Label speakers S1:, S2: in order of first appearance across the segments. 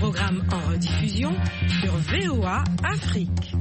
S1: programme en rediffusion sur VOA Afrique.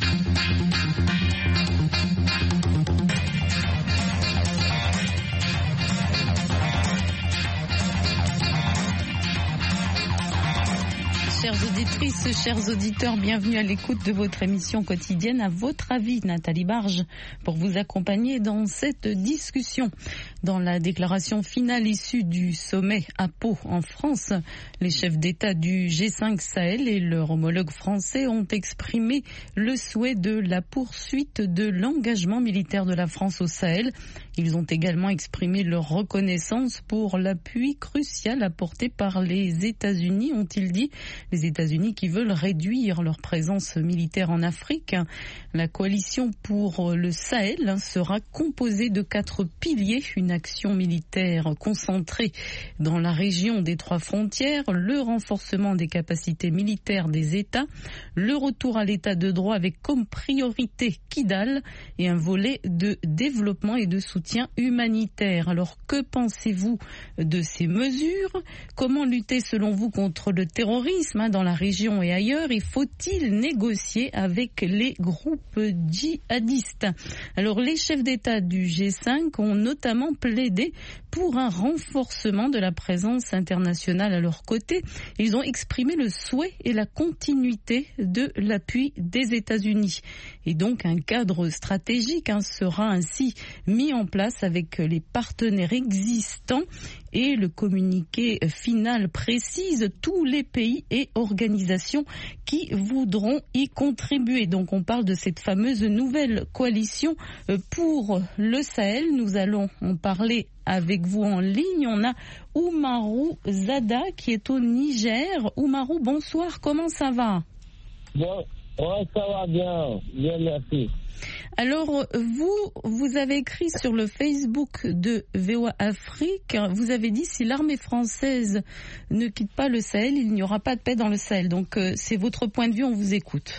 S2: Chères auditrices, chers auditeurs, bienvenue à l'écoute de votre émission quotidienne À votre avis, Nathalie Barge, pour vous accompagner dans cette discussion. Dans la déclaration finale issue du sommet à Pau en France, les chefs d'État du G5 Sahel et leur homologue français ont exprimé le souhait de la poursuite de l'engagement militaire de la France au Sahel. Ils ont également exprimé leur reconnaissance pour l'appui crucial apporté par les États-Unis, ont-ils dit. Les États-Unis qui veulent réduire leur présence militaire en Afrique. La coalition pour le Sahel sera composée de 4 piliers. Une action militaire concentrée dans la région des 3 frontières, le renforcement des capacités militaires des États, le retour à l'état de droit avec comme priorité Kidal et un volet de développement et de soutien humanitaire. Alors que pensez-vous de ces mesures? Comment lutter selon vous contre le terrorisme dans la région et ailleurs, et faut-il négocier avec les groupes djihadistes? Alors les chefs d'État du G5 ont notamment plaidé pour un renforcement de la présence internationale à leur côté. Ils ont exprimé le souhait et la continuité de l'appui des États-Unis. Et donc un cadre stratégique sera ainsi mis en place avec les partenaires existants. Et le communiqué final précise tous les pays et organisations qui voudront y contribuer. Donc on parle de cette fameuse nouvelle coalition pour le Sahel. Nous allons en parler avec vous en ligne. On a Oumarou Zada qui est au Niger. Oumarou, bonsoir, comment ça va?
S3: Bon, ouais, ça va bien, bien merci.
S2: Alors, vous avez écrit sur le Facebook de VOA Afrique, vous avez dit si l'armée française ne quitte pas le Sahel, il n'y aura pas de paix dans le Sahel. Donc, c'est votre point de vue, on vous écoute.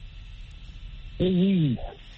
S3: Oui.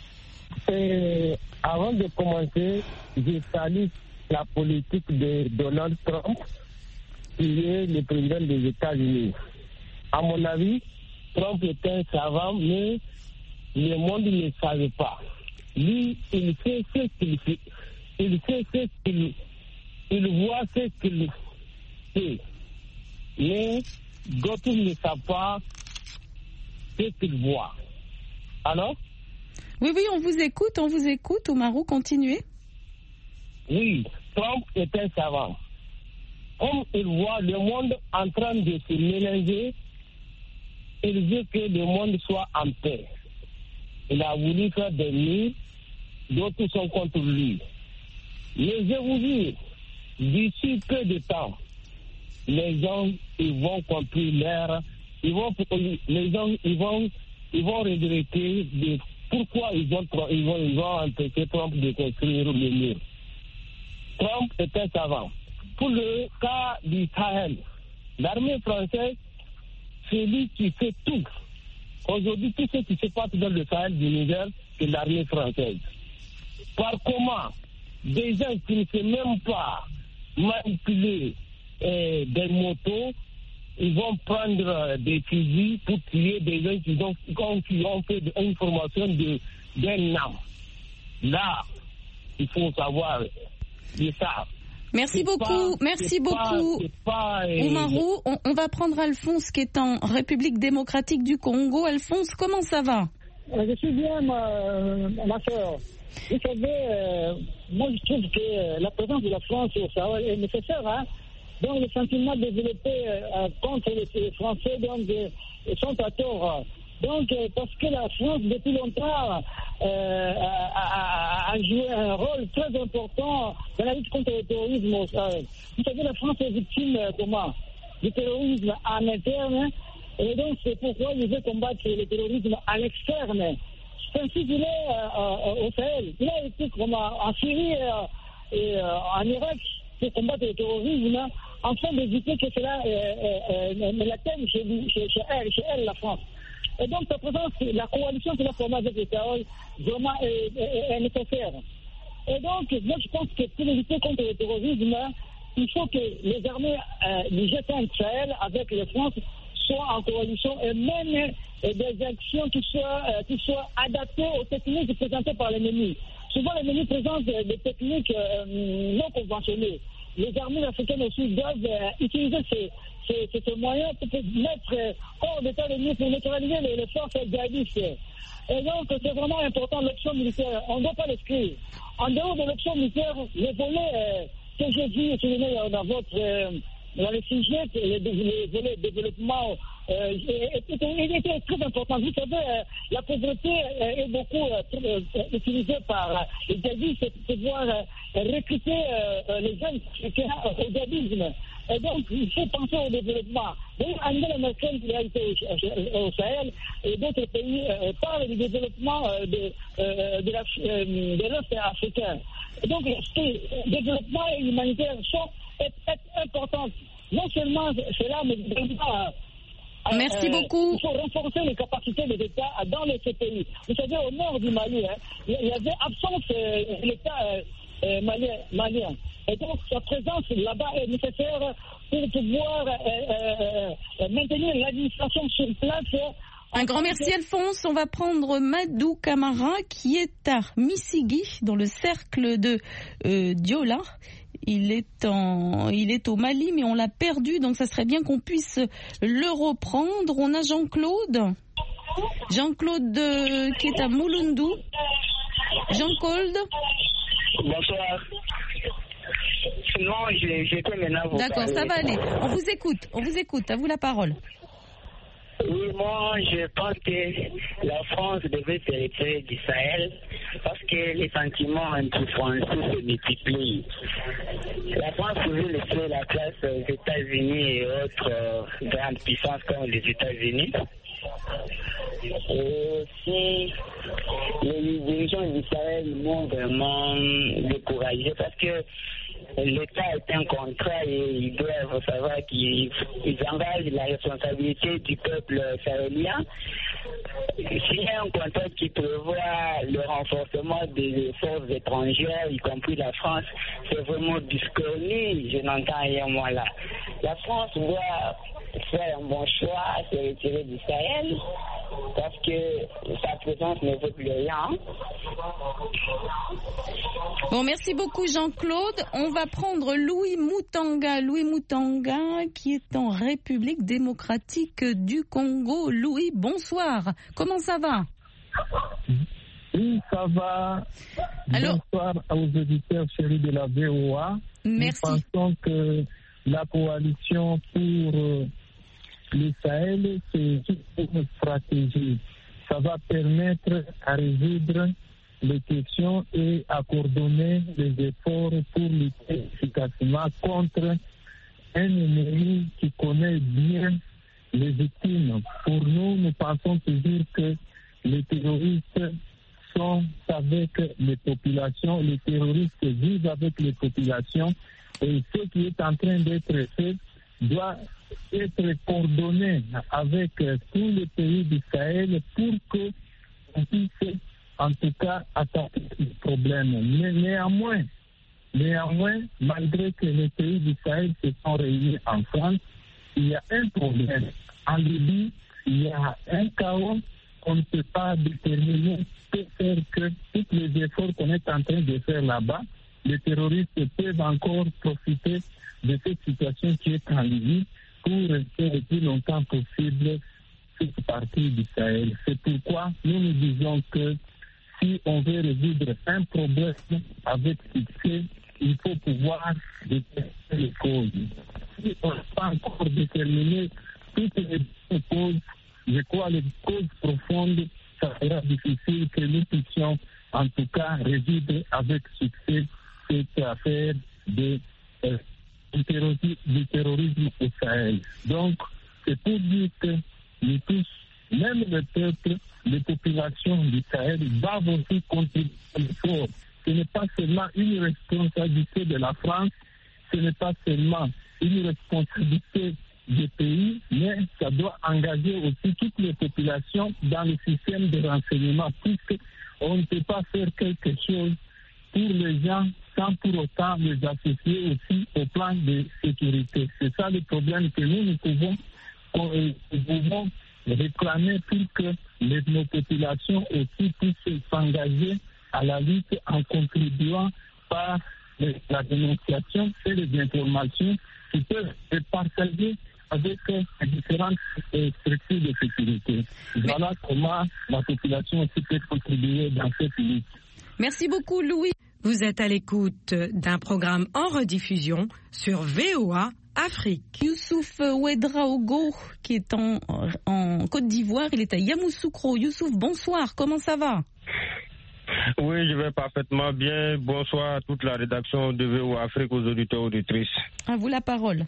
S3: Avant de commencer, je salue la politique de Donald Trump, qui est le président des États-Unis. À mon avis, Trump est un savant, mais le monde ne savait pas. Lui, il sait ce qu'il fait. Il sait ce qu'il... Il voit ce qu'il fait. Mais d'autres ne savent pas ce qu'ils voient. Alors?
S2: Oui, on vous écoute, Oumarou, continuez.
S3: Oui, Trump est un savant. Comme il voit le monde en train de se mélanger, il veut que le monde soit en paix. Il a voulu faire des murs, d'autres sont contre lui. Mais je vous dis, d'ici peu de temps, les gens ils vont conclure l'air, les gens ils vont regretter de pourquoi ils vont empêcher Trump de construire le mur. Trump est un savant. Pour le cas du Sahel, l'armée française, c'est lui qui fait tout. Aujourd'hui, tout ce qui se passe dans le Sahel du Niger, c'est l'armée française. Par comment des gens qui ne savent même pas manipuler des motos, ils vont prendre des fusils pour tuer des gens qui ont fait une formation d'un âme. Là, il faut savoir ça.
S2: Merci beaucoup. Oumarou, on va prendre Alphonse qui est en République démocratique du Congo. Alphonse, comment ça va?
S4: Je suis bien, ma soeur. Vous savez, moi je trouve que la présence de la France au Sahel est nécessaire. Donc le sentiment développé contre les Français sont à tort. Donc, parce que la France, depuis longtemps, a joué un rôle très important dans la lutte contre le terrorisme au Sahel. Vous savez, la France est victime du terrorisme en interne, et donc c'est pourquoi il veut combattre le terrorisme à l'externe. C'est ainsi qu'il est au Sahel. Il a été comme en Syrie et en Irak pour combattre le terrorisme, afin d'éviter que cela ne l'atteigne chez elle, la France. Et donc, sa présence, la coalition qu'il a formée avec le Sahel, vraiment est nécessaire. Et donc, moi, je pense que pour lutter contre le terrorisme, il faut que les armées du G5 Sahel, avec les France, soient en coalition et mènent des actions qui soient adaptées aux techniques présentées par l'ennemi. Souvent, l'ennemi présente des techniques non conventionnelles. Les armées africaines aussi doivent utiliser ces moyens pour mettre hors d'état de nuire, pour neutraliser les forces djihadistes. Et donc, c'est vraiment important, l'option militaire. On ne doit pas l'exclure. En dehors de l'option militaire, les volets que j'ai vu dans le sujet, les volets développement, il était très important. Vous savez, la pauvreté est beaucoup utilisée par les djihadistes pour pouvoir recruter les jeunes africains au djihadisme. Et donc, il faut penser au développement. D'ailleurs, Angela Merkel, qui a été au Sahel, et d'autres pays parlent du développement de l'Est africain. Et donc, le développement et l'humanitaire sont importants. Non seulement cela, mais également...
S2: Merci beaucoup.
S4: Il faut renforcer les capacités des États dans ces pays. Vous savez, au nord du Mali, il y avait absence de l'État malien. Et donc, sa présence là-bas est nécessaire pour pouvoir maintenir l'administration sur place.
S2: Un grand merci, Alphonse. On va prendre Madou Camara, qui est à Missigi, dans le cercle de Diola. Il est au Mali, mais on l'a perdu, donc ça serait bien qu'on puisse le reprendre. On a Jean-Claude qui est à Mouloundou. Jean-Claude.
S5: Bonsoir. Non, j'étais maintenant vous
S2: D'accord,
S5: parler.
S2: ça va aller. On vous écoute, à vous la parole.
S5: Oui, moi, je pense que la France devait se retirer du Sahel parce que les sentiments anti-français se multiplient. La France pouvait laisser la place aux États-Unis et autres grandes puissances comme les États-Unis. Et aussi, les dirigeants du Sahel m'ont vraiment découragé parce que l'État est un contrat et ils doivent savoir qu'ils engagent la responsabilité du peuple sahélien. S'il y a un contrat qui prévoit le renforcement des forces étrangères, y compris la France, c'est vraiment du scorie, je n'entends rien moi là. La France doit faire un bon choix, se retirer du Sahel, parce que sa présence ne vaut plus rien.
S2: Bon, merci beaucoup Jean-Claude. On va prendre Louis Moutanga, qui est en République démocratique du Congo. Louis, bonsoir. Comment ça va?
S6: Oui, ça va.
S2: Alors,
S6: bonsoir aux auditeurs chéris de la VOA.
S2: Merci.
S6: Nous pensons que la coalition pour le Sahel, c'est une stratégie. Ça va permettre à résoudre les questions et à coordonner les efforts pour lutter efficacement contre un ennemi qui connaît bien les victimes. Pour nous, nous pensons toujours que les terroristes sont avec les populations, les terroristes vivent avec les populations, et ce qui est en train d'être fait doit être coordonné avec tous les pays du Sahel pour que on puisse en tout cas attaquer ce problème. Mais néanmoins, malgré que les pays du Sahel se sont réunis en France, il y a un problème. En Libye, il y a un chaos. On ne peut pas déterminer que faire que tous les efforts qu'on est en train de faire là-bas, les terroristes peuvent encore profiter de cette situation qui est en Libye pour rester le plus longtemps possible cette partie du Sahel. C'est pourquoi nous disons que si on veut résoudre un problème avec succès, il faut pouvoir déterminer les causes. Si on n'a pas encore déterminé toutes les causes, je crois les causes profondes, ça sera difficile que nous puissions en tout cas résoudre avec succès cette affaire du terrorisme au Sahel. Donc, c'est pour dire que nous tous, même le peuple, les populations du Sahel doivent aussi contribuer à l'effort. Ce n'est pas seulement une responsabilité de la France, ce n'est pas seulement une responsabilité des pays, mais ça doit engager aussi toutes les populations dans le système de renseignement, puisqu'on ne peut pas faire quelque chose pour les gens sans pour autant les associer aussi au plan de sécurité. C'est ça le problème que nous pouvons nous pouvons réclamer pour que nos populations aussi puissent s'engager à la lutte en contribuant par la dénonciation et les informations qui peuvent être partagées avec les différentes structures de sécurité. Voilà comment la population aussi peut contribuer dans cette lutte.
S2: Merci beaucoup, Louis.
S1: Vous êtes à l'écoute d'un programme en rediffusion sur VOA Afrique.
S2: Youssouf Ouedraogo, qui est en Côte d'Ivoire, il est à Yamoussoukro. Youssouf, bonsoir, comment ça va?
S7: Oui, je vais parfaitement bien. Bonsoir à toute la rédaction de VOA Afrique, aux auditeurs et auditrices.
S2: À vous la parole.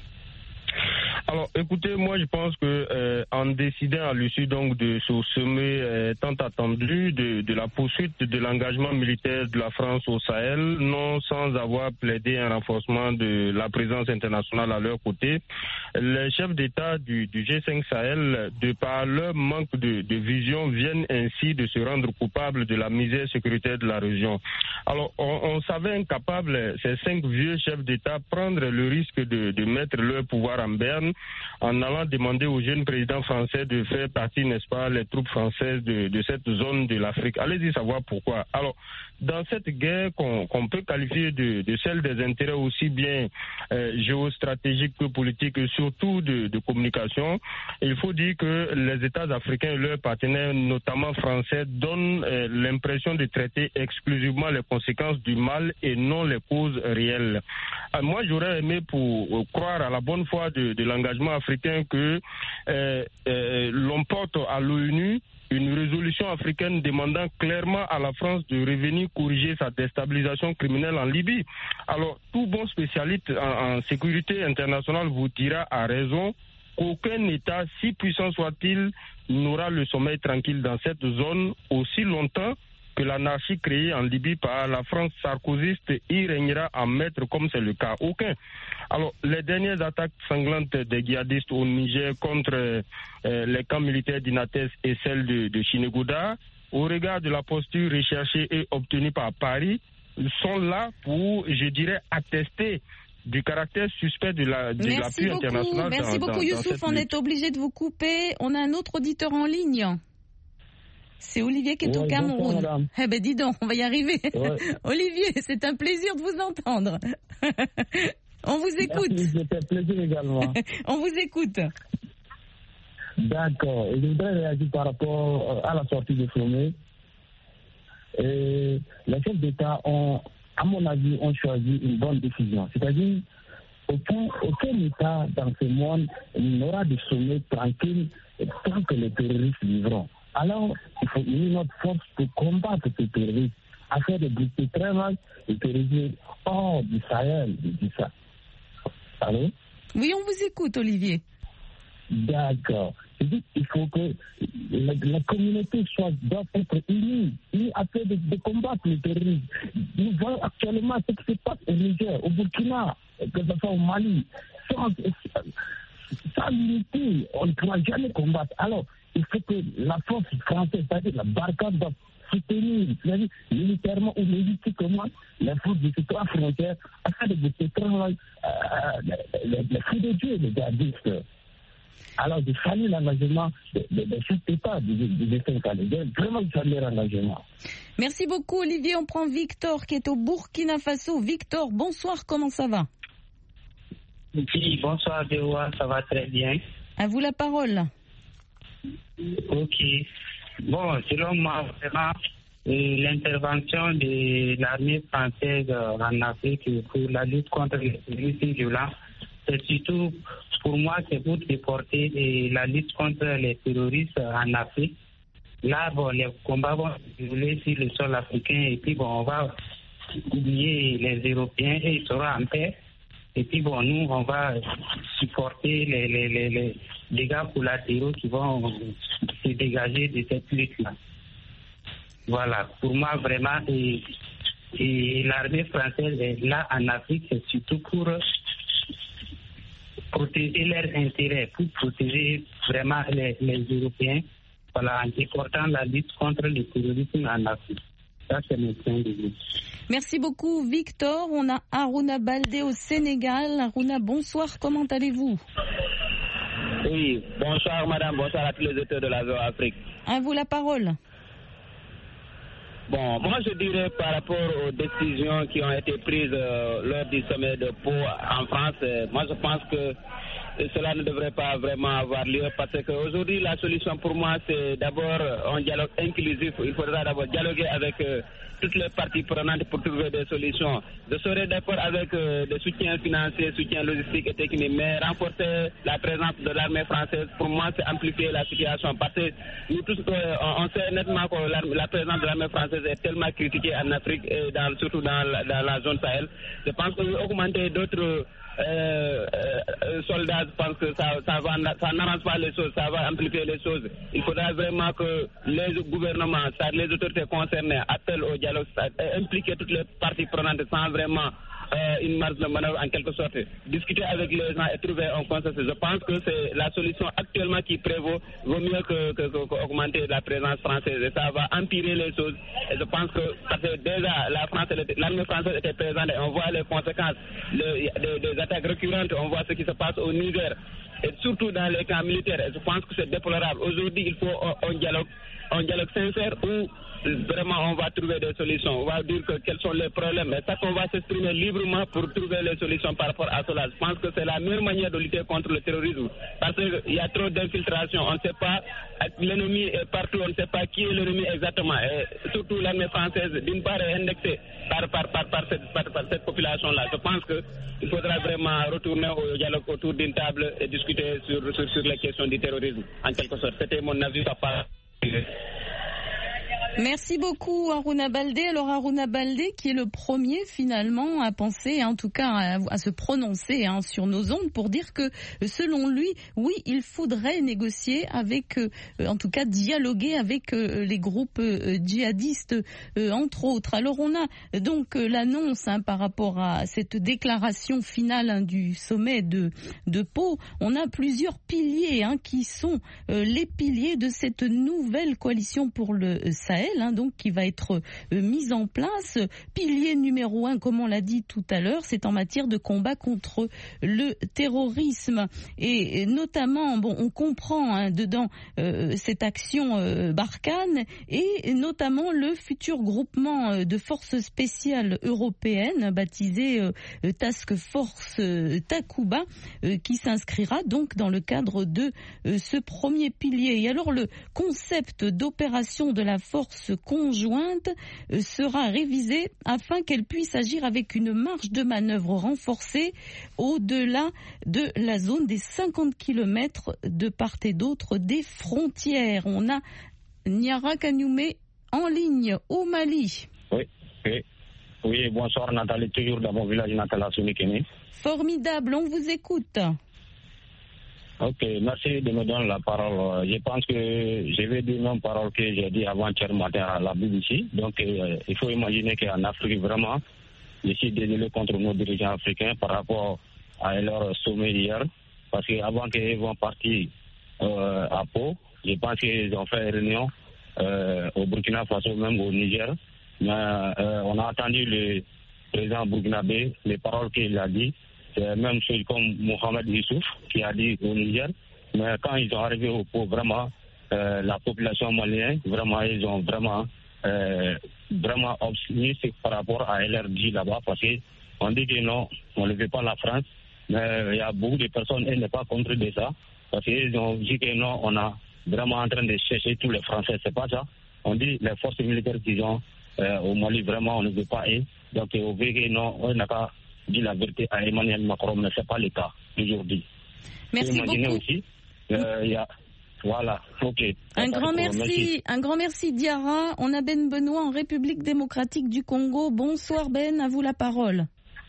S7: Alors, écoutez, moi, je pense que en décidant à l'issue donc de ce sommet tant attendu de la poursuite de l'engagement militaire de la France au Sahel, non sans avoir plaidé un renforcement de la présence internationale à leur côté, les chefs d'État du G5 Sahel, de par leur manque de vision, viennent ainsi de se rendre coupables de la misère sécuritaire de la région. Alors, on savait incapables, ces 5 vieux chefs d'État, prendre le risque de mettre leur pouvoir en berne en allant demander au jeune président français de faire partie, n'est-ce pas, les troupes françaises de cette zone de l'Afrique. Allez-y savoir pourquoi. Alors, dans cette guerre qu'on peut qualifier de celle des intérêts aussi bien géostratégiques que politiques et surtout de communication, il faut dire que les États africains et leurs partenaires, notamment français, donnent l'impression de traiter exclusivement les conséquences du mal et non les causes réelles. Moi, j'aurais aimé pour croire à la bonne foi de l'engagement africain que l'on porte à l'ONU une résolution africaine demandant clairement à la France de revenir corriger sa déstabilisation criminelle en Libye. Alors, tout bon spécialiste en sécurité internationale vous dira à raison qu'aucun État, si puissant soit-il, n'aura le sommeil tranquille dans cette zone aussi longtemps que l'anarchie créée en Libye par la France sarkozyste y régnera en maître comme c'est le cas. Aucun. Alors, les dernières attaques sanglantes des djihadistes au Niger contre les camps militaires d'Inates et celles de Chinegouda, au regard de la posture recherchée et obtenue par Paris, sont là pour, je dirais, attester du caractère suspect de l'appui international.
S2: Merci beaucoup, Youssouf. On est obligé de vous couper. On a un autre auditeur en ligne. C'est Olivier qui est au Cameroun. Eh ben dis donc, on va y arriver. Ouais. Olivier, c'est un plaisir de vous entendre. On vous écoute.
S6: Merci, c'est un plaisir également.
S2: On vous écoute.
S6: D'accord. Je voudrais réagir par rapport à la sortie du sommet. Les chefs d'État ont, à mon avis, ont choisi une bonne décision. C'est-à-dire, aucun État dans ce monde n'aura de sommet tranquille tant que les terroristes vivront. Alors, il faut unir notre force pour combattre ces terroristes, afin de briser très mal les terroristes hors du Sahel, du Sahel. Allô?
S2: Oui, on vous écoute, Olivier.
S6: D'accord. Je dis qu'il faut que la communauté doit être unie afin de combattre les terroristes. Nous voyons actuellement ce qui se passe au Niger, au Burkina, que ce soit au Mali. Sans l'unité, on ne pourra jamais combattre. Alors, il faut que la force française, c'est-à-dire la Barkhane, doit soutenir, c'est-à-dire militairement ou logistiquement, les forces de ces 3 frontières, afin de détruire les fous de Dieu, les djihadistes. Alors, je salue l'engagement des chefs d'État du G5 Sahel. Vraiment, je salue leur engagement.
S2: Merci beaucoup, Olivier. On prend Victor, qui est au Burkina Faso. Victor, bonsoir, comment ça va?
S5: Oui, bonsoir, Dewa, ça va très bien.
S2: À vous la parole.
S5: Ok. Bon, selon moi, vraiment, l'intervention de l'armée française en Afrique pour la lutte contre les terroristes violents, c'est surtout, pour moi, c'est pour déporter la lutte contre les terroristes en Afrique. Là, bon, les combats vont se dérouler sur le sol africain et puis, bon, on va oublier les Européens et ils seront en paix. Et puis, bon, nous, on va supporter les dégâts collatéraux qui vont se dégager de cette lutte-là. Voilà. Pour moi, vraiment, et l'armée française est là en Afrique, c'est surtout pour protéger leurs intérêts, pour protéger vraiment les Européens, voilà, en déportant la lutte contre le terrorisme en Afrique. Ça, c'est mon point de vue.
S2: Merci beaucoup, Victor. On a Harouna Baldé au Sénégal. Harouna, bonsoir. Comment allez-vous?
S8: Oui, bonsoir madame, bonsoir à tous les auteurs de la VOA Afrique.
S2: À vous la parole.
S8: Bon, moi je dirais par rapport aux décisions qui ont été prises lors du sommet de Pau en France, moi je pense que cela ne devrait pas vraiment avoir lieu parce qu'aujourd'hui la solution pour moi c'est d'abord un dialogue inclusif. Il faudra d'abord dialoguer avec toutes les parties prenantes pour trouver des solutions. Je serais d'accord avec des soutiens financiers, soutiens logistiques et techniques, mais renforcer la présence de l'armée française, pour moi, c'est amplifier la situation. Parce que nous tous, on sait nettement que la présence de l'armée française est tellement critiquée en Afrique et surtout dans la zone Sahel. Je pense que augmenter d'autres soldats, je pense que ça n'arrange pas les choses, ça va amplifier les choses. Il faudra vraiment que les gouvernements, les autorités concernées appellent au dialogue, impliquer toutes les parties prenantes sans vraiment une marge de manœuvre en quelque sorte. Discuter avec les gens et trouver un consensus. Je pense que c'est la solution actuellement qui prévaut. Vaut mieux qu'augmenter la présence française. Et ça va empirer les choses. Et je pense que parce que déjà l'armée française était présente et on voit les conséquences des attaques récurrentes. On voit ce qui se passe au Niger. Et surtout dans les camps militaires. Et je pense que c'est déplorable. Aujourd'hui, il faut un dialogue sincère où vraiment on va trouver des solutions. On va dire quels sont les problèmes. Et ça qu'on va s'exprimer librement pour trouver les solutions par rapport à cela. Je pense que c'est la meilleure manière de lutter contre le terrorisme. Parce qu'il y a trop d'infiltration. On ne sait pas, l'ennemi est partout, on ne sait pas qui est l'ennemi exactement. Et surtout l'armée française, d'une part, est indexée par cette population-là. Je pense qu'il faudra vraiment retourner au dialogue autour d'une table et discuter sur les questions du terrorisme, en quelque sorte. C'était mon avis par rapport.
S2: Merci beaucoup Harouna Baldé. Alors Harouna Baldé qui est le premier finalement à penser, en tout cas à se prononcer sur nos ondes pour dire que selon lui, oui, il faudrait négocier avec, en tout cas dialoguer avec les groupes djihadistes entre autres. Alors on a donc l'annonce par rapport à cette déclaration finale du sommet de Pau. On a plusieurs piliers qui sont les piliers de cette nouvelle coalition pour le Sahel. Donc qui va être mise en place. Pilier numéro 1, comme on l'a dit tout à l'heure, c'est en matière de combat contre le terrorisme. Et notamment, on comprend dedans cette action Barkhane et notamment le futur groupement de forces spéciales européennes baptisé Task Force Takuba qui s'inscrira donc dans le cadre de ce premier pilier. Et alors le concept d'opération de la force conjointe sera révisée afin qu'elle puisse agir avec une marge de manœuvre renforcée au-delà de la zone des 50 km de part et d'autre des frontières. On a Niara Kanoumé en ligne au Mali.
S9: Oui, bonsoir Nathalie, toujours dans mon village natal à Soumikene.
S2: Formidable, on vous écoute.
S9: Ok, merci de me donner la parole. Je pense que je vais dire une parole que j'ai dit avant-hier matin à la BBC. Donc, il faut imaginer qu'en Afrique, vraiment, je suis désolé contre nos dirigeants africains par rapport à leur sommet hier. Parce qu'avant qu'ils vont partir à Pau, je pense qu'ils ont fait une réunion au Burkina Faso, même au Niger. Mais on a entendu le président burkinabé, les paroles qu'il a dit. C'est la même chose comme Mohamed Youssouf qui a dit au Niger. Mais quand ils sont arrivés au Pau, vraiment, la population malienne, vraiment, ils ont vraiment optimiste par rapport à LRD là-bas. Parce qu'on dit que non, on ne veut pas la France. Mais il y a beaucoup de personnes qui ne sont pas contre de ça. Parce qu'ils ont dit que non, on est vraiment en train de chercher tous les Français. C'est pas ça. On dit les forces militaires qu'ils ont au Mali, vraiment, on ne veut pas eux. Donc, on veut que non, on n'a pas dit la vérité à Emmanuel Macron, mais ce n'est pas le cas aujourd'hui.
S2: Merci beaucoup.
S9: Aussi, voilà, ok.
S2: Un grand merci Diarra. On a Ben Benoît en République démocratique du Congo. Bonsoir Ben, à vous la parole.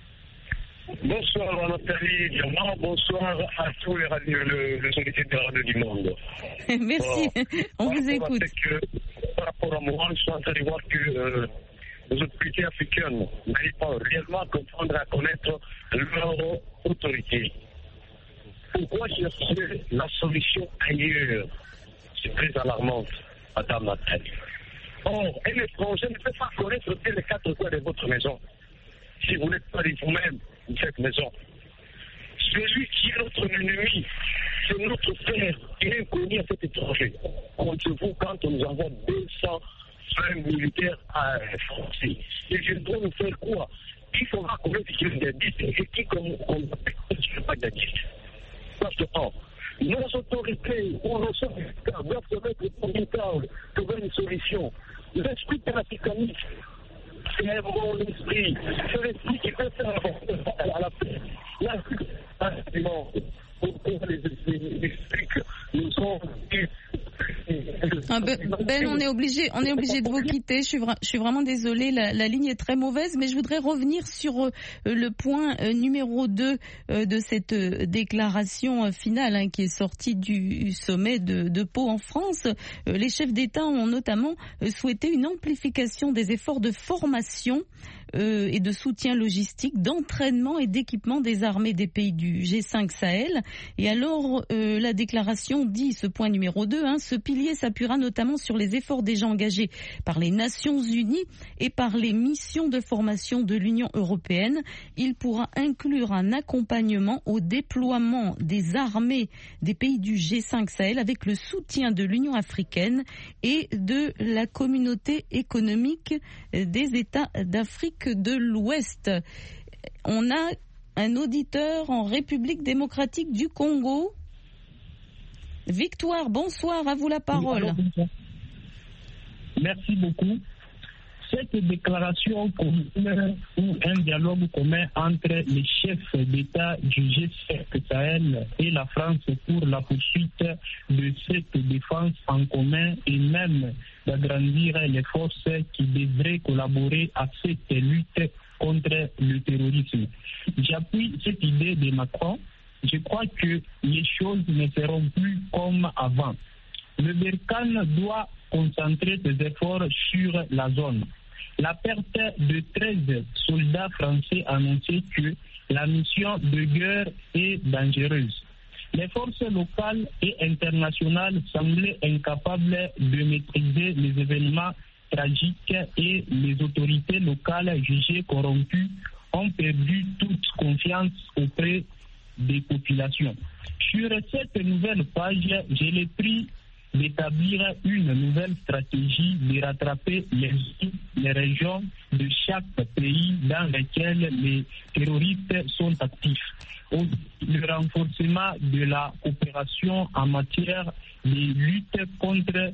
S10: Bonsoir Nathalie Diamant, bonsoir à tous les auditeurs de la radio du monde.
S2: Merci, on vous écoute.
S10: Par rapport à moi, je suis en train de voir que les autorités africaines n'arrivent pas réellement à comprendre, à connaître leur autorité. Pourquoi chercher la solution ailleurs? C'est très alarmant, Madame Nathalie. Or, un étranger ne peut pas connaître les quatre coins de votre maison. Si vous n'êtes pas de vous-même, cette maison. celui qui est notre ennemi, c'est notre père, qui est inconnu à cet étranger. Comptez-vous quand on nous envoie 220 militaires français. Et je dois nous faire quoi? Il faudra connaître qui est djihadiste et qui comme on ne pas djihadiste. Parce que, nos autorités ou nos syndicats doivent se mettre au table, trouver une solution. L'esprit panafricaniste, c'est un bon esprit. C'est l'esprit qui peut faire à la paix. L'Afrique, pour les esprits que nous sommes.
S2: Ben, on est obligé de vous quitter. Je suis vraiment désolée, la ligne est très mauvaise, mais je voudrais revenir sur le point numéro 2 de cette déclaration finale qui est sortie du sommet de Pau en France. Les chefs d'État ont notamment souhaité une amplification des efforts de formation et de soutien logistique, d'entraînement et d'équipement des armées des pays du G5 Sahel. Et alors, la déclaration dit, ce point numéro 2, ce pilier s'appuiera notamment sur les efforts déjà engagés par les Nations Unies et par les missions de formation de l'Union européenne. Il pourra inclure un accompagnement au déploiement des armées des pays du G5 Sahel avec le soutien de l'Union africaine et de la communauté économique des États d'Afrique de l'Ouest. On a un auditeur en République démocratique du Congo. Victoire, bonsoir, à vous la parole.
S6: Merci beaucoup. Cette déclaration commune ou un dialogue commun entre les chefs d'État du G5 Sahel et la France pour la poursuite de cette défense en commun et même d'agrandir les forces qui devraient collaborer à cette lutte contre le terrorisme. J'appuie cette idée de Macron. Je crois que les choses ne seront plus comme avant. Le Barkhane doit concentrer ses efforts sur la zone. La perte de 13 soldats français annonçait que la mission de guerre est dangereuse. Les forces locales et internationales semblaient incapables de maîtriser les événements tragiques et les autorités locales jugées corrompues ont perdu toute confiance auprès des populations. Sur cette nouvelle page, j'ai le prix d'établir une nouvelle stratégie de rattraper les régions de chaque pays dans lesquels les terroristes sont actifs. Le renforcement de la coopération en matière de lutte contre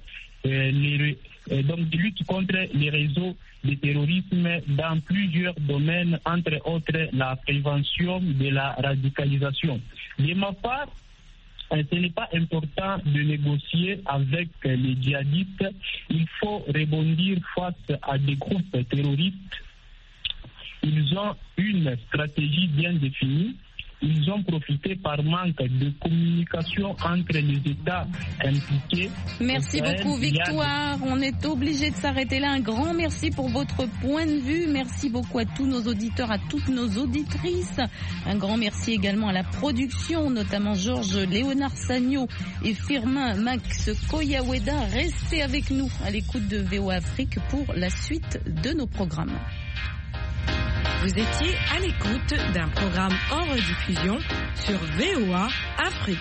S6: les réseaux de terrorisme dans plusieurs domaines, entre autres la prévention de la radicalisation. De ma part, ce n'est pas important de négocier avec les djihadistes. Il faut rebondir face à des groupes terroristes. Ils ont une stratégie bien définie. Ils ont profité par manque de communication entre les États impliqués.
S2: Merci beaucoup, Victoire. On est obligé de s'arrêter là. Un grand merci pour votre point de vue. Merci beaucoup à tous nos auditeurs, à toutes nos auditrices. Un grand merci également à la production, notamment Georges Léonard Sagno et Firmin Max Koyaweda. Restez avec nous à l'écoute de VOA Afrique pour la suite de nos programmes.
S1: Vous étiez à l'écoute d'un programme en rediffusion sur VOA Afrique.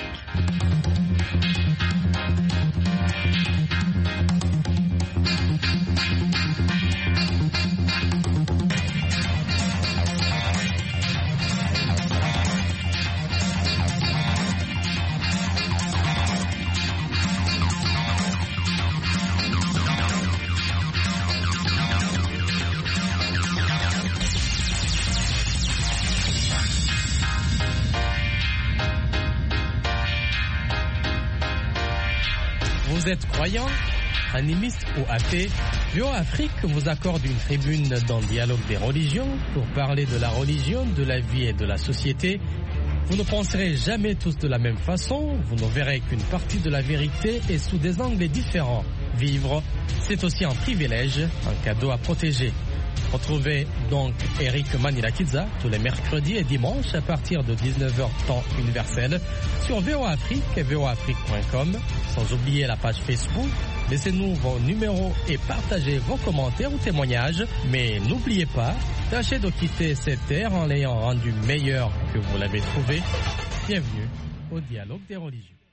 S11: Vous êtes croyant, animiste ou athée, VOA Afrique vous accorde une tribune dans le dialogue des religions pour parler de la religion, de la vie et de la société. Vous ne penserez jamais tous de la même façon, vous ne verrez qu'une partie de la vérité et sous des angles différents. Vivre, c'est aussi un privilège, un cadeau à protéger. Retrouvez donc Eric Manilakiza tous les mercredis et dimanches à partir de 19h temps universel sur VOA Afrique et voaafrique.com. Sans oublier la page Facebook. Laissez-nous vos numéros et partagez vos commentaires ou témoignages. Mais n'oubliez pas, tâchez de quitter cette terre en l'ayant rendue meilleure que vous l'avez trouvée. Bienvenue au Dialogue des religions.